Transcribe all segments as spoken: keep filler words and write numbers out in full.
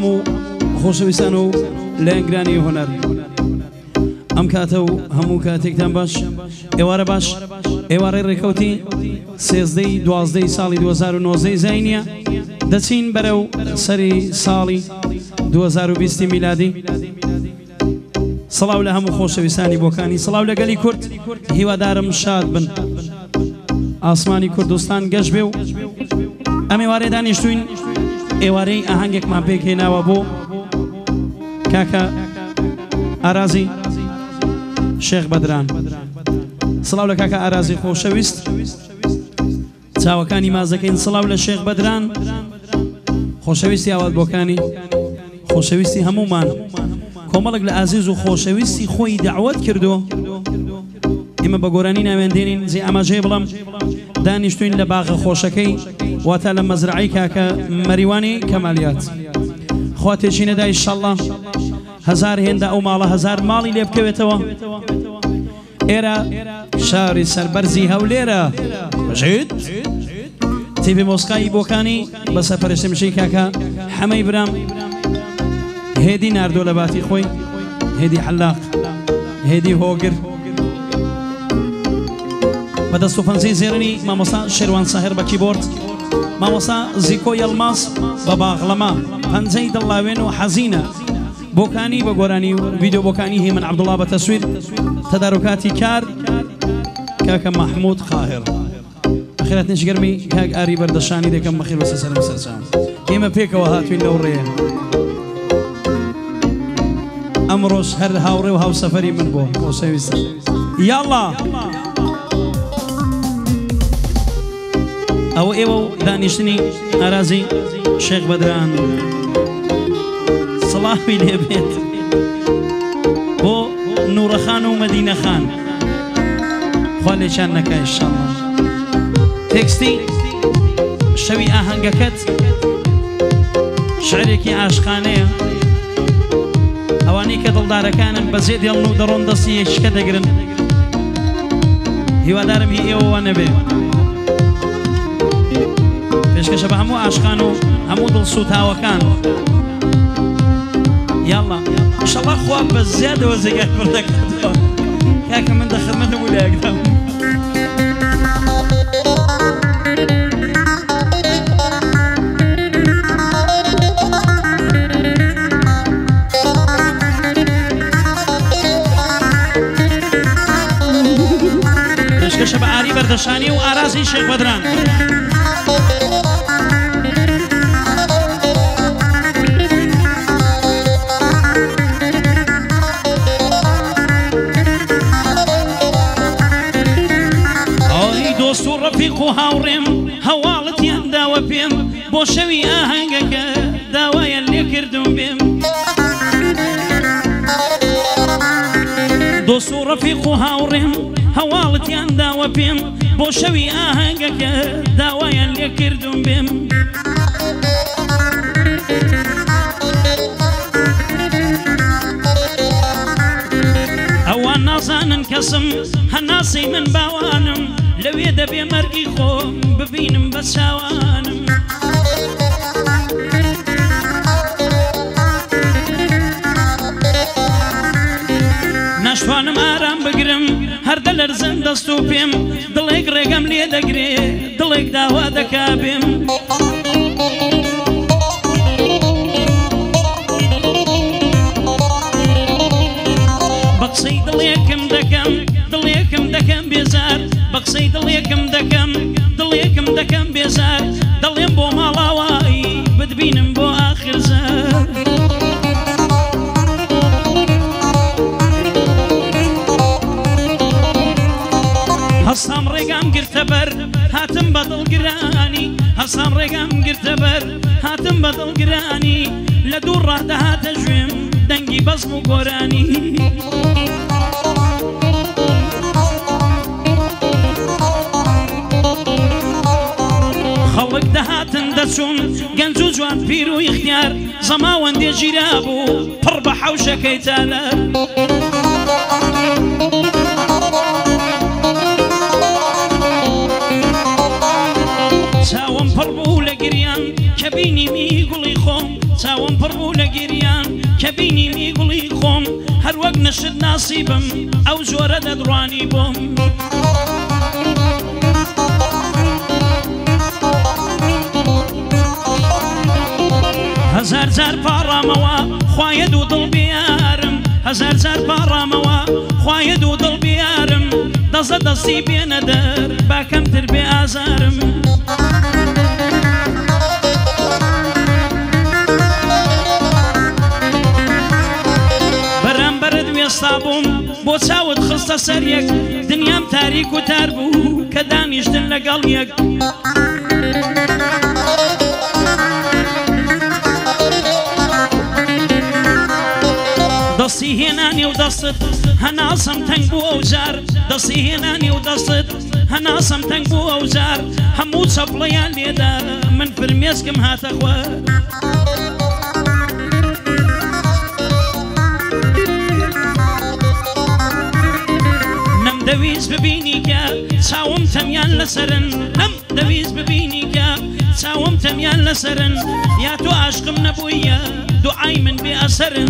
همو خوشویستانو لانگرانی هنر ام کاتو همو کاتێکتان باش ئێوارە باش ئێوارەی ڕێکەوتی سێزدەی دوازدەی ساڵی دوو هەزار و نۆزدەی زاینیە دەچین بەرەو سەری ساڵی دوو هەزار و بیست میلادی سڵاو لە هەموو خۆشەویستانی بۆکانی سڵاو لەگەلی کورد هیوادارم شاد بن ئاسمانی کوردستان گەشت بێ و ئەم ئێوارەی دانیشتوین ئێوارەی ئاهەنگێکمان پێکهێناوە بۆ کاکە ئارازی شێخ بەدران سڵاو لە کاکە ئارازی خۆشەویست چاوەکانی مازەکەین سڵاو لە شێخ بەدران خۆشەویستی ئاوات بۆکانی خۆشەویستی هەمومان کۆمەڵک لە ئازیز و خۆشەویستی خۆی دعوت کردو ئێمە بە گۆرانی ناوێندێنین زی ئاماژەیە بڵام دانیشتوین لە باغە خۆشەکەی واتە لە مەزرعەی کاکە مەریوانی کەمالیات خوا تێچی نەدا ئینشەڵڵا هەزار هێندە ئەو ماڵە هەزار ماڵی لێ بکەوێتەوە ئێرە شاری سەربەرزی هەولێرە بەژێت تیڤی مۆسقایی بۆکانی بە سەرپەرشتمشەی کاکە حەمەی برام هێدی ناردۆ لە باتی خۆی هێدی حەلاق هێدی هۆگر بەدەست و پەنجەی زێرنی مامۆستا شێروان ساهر بە کیبۆرد مامۆستا زیکۆ یەڵماس بە باغڵەما پەنجەی دڵاوێن و حەزینە بۆکانی بە گۆرانی و ڤیدیۆ بۆکانی هیمن عەبدوڵڵا بە تەسویر تەدارۆکاتی کار کاکە مەحموود قاهر بەخێرات نێشگەرمی کاک ئاری بەردەشانی دەکەم بەخێر بەسە سەرم سەرچاو ئێمە پێکەوە هاتوین لەو ڕێیە ئەمڕۆژ هەر هاوڕێ و هاوسەفەری من بۆ خۆشەویستە یاڵڵا ئەوە ئێوە و دانیشتنی ئارازی شێخ بەدران سڵاوی لێ بێت بۆ نوورەخان و مەدینەخان خوا لێچان نەکە ئینشەڵڵا تێکستی شەوی ئاهەنگەکەت شعرێکی عاشقانەیە ئەوانەی کە دڵدارەکانن بەجێ دێڵن و دەڕۆن دەستی یەکشکە دەگرن هیوادارم هی ئێوەوە نەبێ پێشکەشە بە هەموو عاشقان و هەموو دڵسوتاوەکان یاڵڵا ئینشەڵڵا خوا بە زیادەوە جێگای پڕ دەکاتەوە کاکە من دەخەمەتم و لایەکدام پێشکەشە بە ئاری بەردەشانی و ئارازی شێخ بەدران دۆست و ڕەفیق و هاوڕێم هەواڵەتیان داوە پێم بۆ شەوی ئاهەنگەکە داوایان لێ کردم بێم دۆست و ڕەفیق و هاوڕێم هەواڵەتیان داوە پێم بۆ شەوی ئاهەنگەکە داوایان لێ کردم بێم ئەوان نازانن کەسم هەناسەی من باوانم لەوێ دەبێ مەرگی خۆم ببینم بە چاوانم ناشتوانم ئارام بگرم هەردە لەرزم دەست و پێم دڵێک ڕێگەم لێ دەگرێ دڵێک داوا دەکا بێم بە قسەی دڵێکم دەکەم دڵێکم دەکەم بێزار بە قسەی دڵێکم دەکەم دڵێکم دەکەم بێزار دڵێم بۆ ماڵاوایی بتبینم بۆ ئاخر زار هەستام ڕێگام گرتە بەر هاتم بە دڵگرانی هەستام ڕێگام گرتە بەر هاتم بە دڵگرانی لە دوو ڕادەهاتە ژوێم دەنگی بەزم و گۆرانی خەڵک دەهاتن دەچوون گەنج و جوان پیر و یختیار زەماوەندێ ژیرا بوو پڕ بە حەوشەکەی تالار چاوم پڕ بوو لە گریان کە بینیمی گوڵی خۆم چاوم پڕ بوو لە گیریان کە بینیمی گوڵی خۆم هەر وەک نەشت ناسیبم ئەو زۆرە دەدڕوانی بۆم هەزار جار پاڕامەوە خوایە دوو دڵ بیارم هەزار جار پاڕامەوە خوایە دوو دڵ بیارم دەزە دەستی بێنە دەر باکەمتر بێ ئازارم بەرامبەرت وێستا بووم بۆ چاوت خستە سەر یەک دنیام تاریک و تار بوو کە دانیشتن لەگەڵ یەک دەستی هێنانی و دەستت هەناسەم تەنگ بوو ئەو جار دەستی هێنانی و دەستت هەناسەم تەنگ بوو ئەو جار هەموو چەپڵەیان لێدا من فرمێسکم هاتە خوار نەمدەویست ببینی کە چاوم تەمیان لەسەرن نەمدەویست ببینی کە چاوم تەمیان لەسەرن یا تۆ عاشقم نەبوویە دوعای من بێ ئەسەرن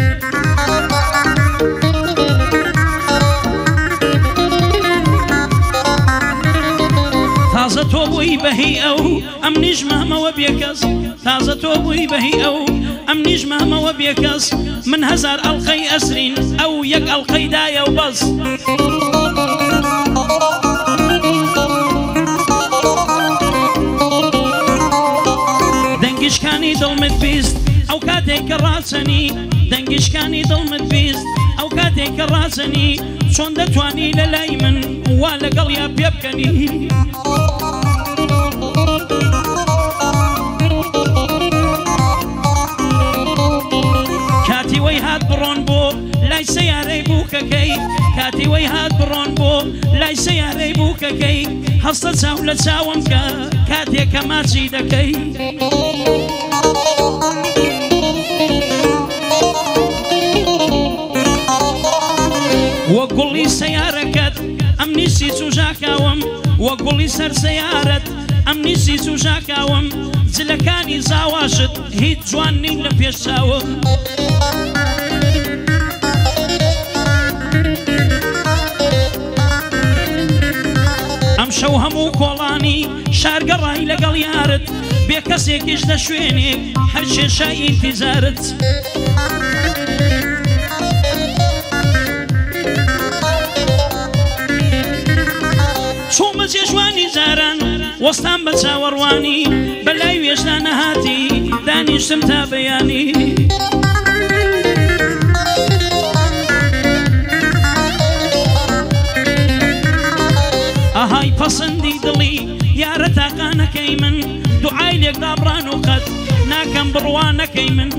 تازە تۆ بووی بەهی ئەو ئەم نیژمەمەوە بێکەس تازە تۆ بووی بەهی ئەو ئەم نیژمەمەوە بێکەس من هەزار ئەڵقەی ئەسرین ئەو یەک ئەڵقەی دایە و بەس دەنگشکانی دڵمت بیست ئەو کاتێک کە ڕاچەنی دەنگشکانی دڵمت بیست ئەو کاتێک کە ڕاچەنی چۆن دەتوانی لە لای من وا لەگەڵ یا پێ بکەنی کاتی وەی هات بڕۆن بۆ لای سەیارەی بووکەکەی کاتی وەی هات بڕۆن بۆ لای سەیارەی بووکەکەی هەستە چاو لە چاوم کە کاتێک کە ماچی دەکەی وە گوڵی سەیارەکەت ئەم نیسی چوژاکاوم وە گوڵی سەر سەیارەت ئەم نیسی چوژاکاوم جلەکانی زاواشت هیچ جوان نین لە پێش چاوم ئەم شەو هەموو کۆڵانی شارگەڕای لەگەڵ یارت بێ کەسێکیش لە شوێنێک هەر کێشای ئینتیزارت چۆمە جێژوانی جاران وەستان بە چاوەڕوانی بەلای وێژدا نەهاتی دانیشتم تا بەیانی ئاهای پەسەندی دڵی یارە تاقانەکەی من دوعای لێک دابڕان و قەت ناکەم بڕوانەکەی من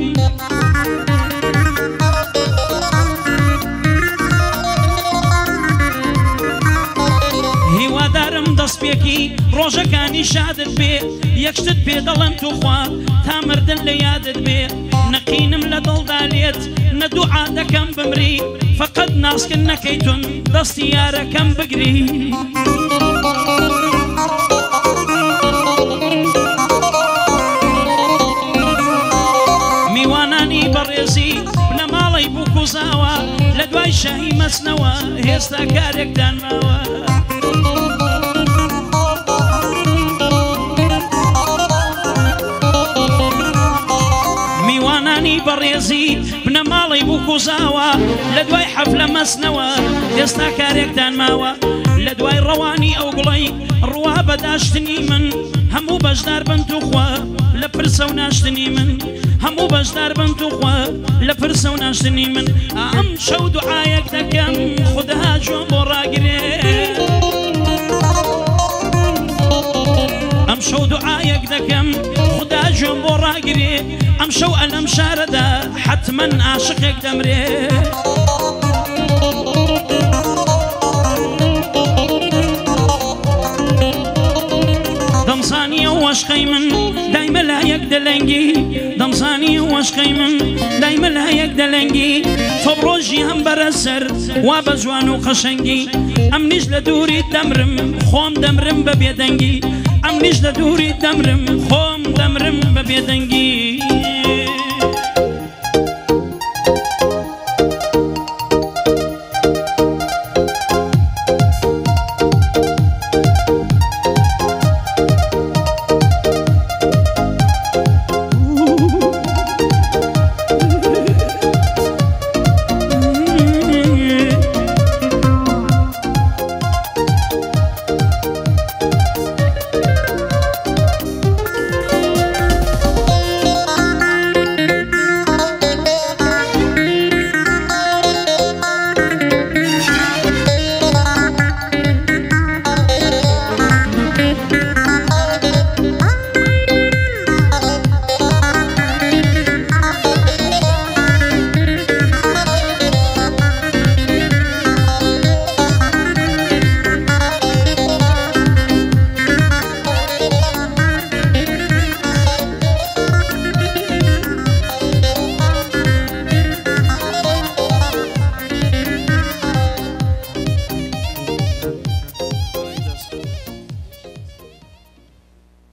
هیوادارم دەستپێکی ڕۆژەکانی شادت بێ یەکشتت پێ دەڵێم توخوا تا مردن لە یادت بێ نەقینم لە دڵدا لێت نەدوعا دەکەم بمری فقط ناسکن نەکەیتون دەستی یارەکەم بگری میوانانی بەڕێزی لە ماڵی بووکوزاوە لە دوای شاهی مەچنەوە هێستا کارێکدان ماوە میوانانی بەڕێزی بنە ماڵی بووکوزاوە لە دوای حەفلە مەچنەوە هێستا کارێکدان ماوە لە دوای ڕەوانی ئەو گوڵەی ڕوا بەداشتنی من هەموو بەشدار بن توخوا لە پرسە و ناشتنی من هەموو بەشدار بن توخوا لە پرسە و ناشتنی من ئەم شەو دوعایەک دەکەم خودها جۆم بۆ ڕاگرێ ئەم شەو دوعایەک دەکەم خوددا جۆم بۆ ڕاگرێ ئەم شەو ئەلەم شارەدا حتمەن عاشقێک دەمرێ دەمزانیە وەشقەی من دایمە لایەک دەلەنگی دەمزانیە وەشقەی من دایمە لایەک دەلەنگی تۆ ڕۆژی هەم بەرەسەر وا بە جوان و قەشەنگی ئەم نیش لە دووری دەمرم خۆم دەمرم بە بێدەنگی ئەم نیش لە دووری دەمرم خۆم دەمرم بە بێدەنگی